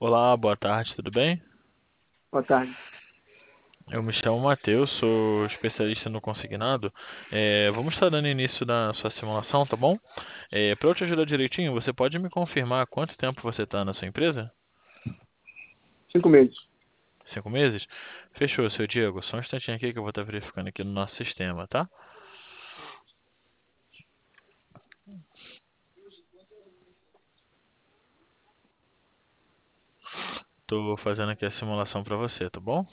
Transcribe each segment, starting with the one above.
Olá, boa tarde, tudo bem? Boa tarde. Eu me chamo Matheus, sou especialista no consignado. Vamos estar dando início na sua simulação, tá bom? Para eu te ajudar direitinho, você pode me confirmar quanto tempo você está na sua empresa? 5 meses. 5 meses? Fechou, seu Diego. Só um instantinho aqui que eu vou estar verificando aqui no nosso sistema, tá? Tô fazendo aqui a simulação para você, tá bom?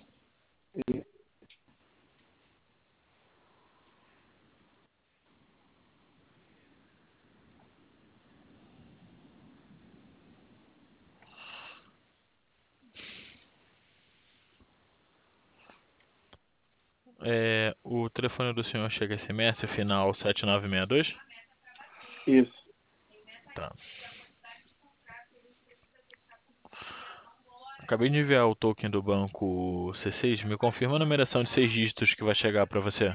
O telefone do senhor chega SMS final 7962? Isso. Tá. Acabei de enviar o token do banco C6. Me confirma a numeração de 6 dígitos que vai chegar para você.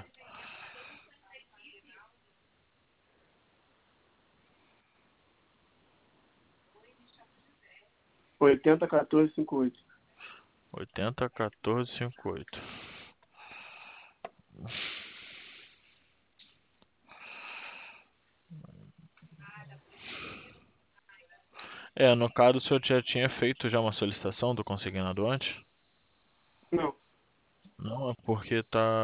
801458. 801458. No caso, o senhor já tinha feito já uma solicitação do consignado antes? Não. Não, é porque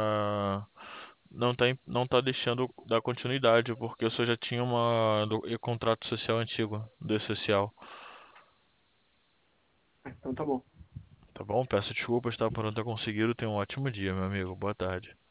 não tá deixando dar continuidade, porque o senhor já tinha contrato social antigo, do social. Então tá bom. Tá bom? Peço desculpas, tá, por não ter conseguido. Tenha um ótimo dia, meu amigo. Boa tarde.